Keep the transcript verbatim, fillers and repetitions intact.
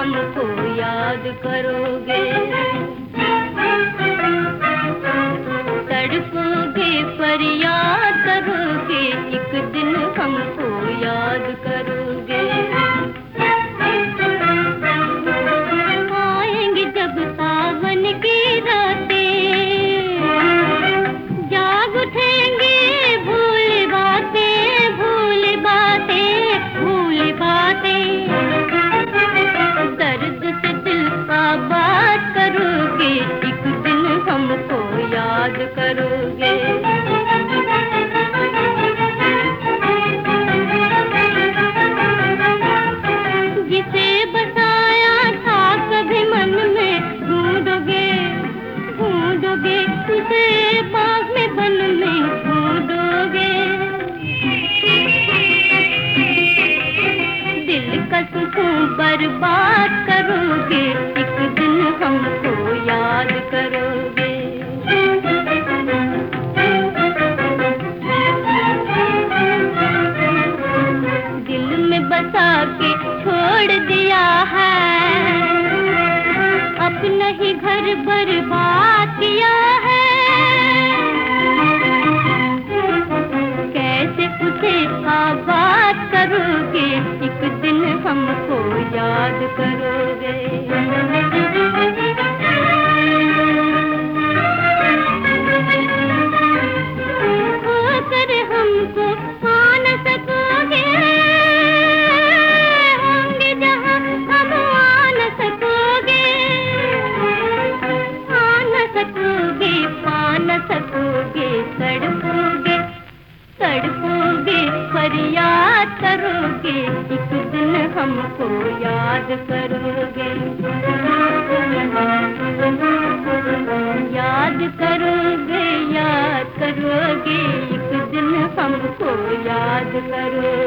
हमको याद करोगे। तड़पोगे फरियाद करोगे, एक दिन हमको याद करोगे। आएंगे जब सावन की रातें, जाग उठेंगे भूल बातें, भूल बातें, भूल बातें। दर्द से दिल का बात करोगे, एक दिन हमको याद करोगे। जिसे बसाया था कभी मन में, ढूंढोगे ढूंढोगे उसे बाग में बन में ढूंढोगे। दिल का सुकून बर्बाद करोगे, एक दिन हमको याद करोगे। दिल में बसा के छोड़ दिया है, अपना ही घर बर्बाद किया है। कैसे उसे आबाद करोगे, एक दिन हमको याद करोगे। खोकर हमको पा न सकोगे, होंगे जहाँ हम आ न सकोगे। आ न सकोगे, पा न सकोगे, तड़पोगे तड़पोगे फरियाद करोगे, एक दिन हमको याद करोगे। याद करोगे, याद करोगे, एक दिन हमको याद करोगे।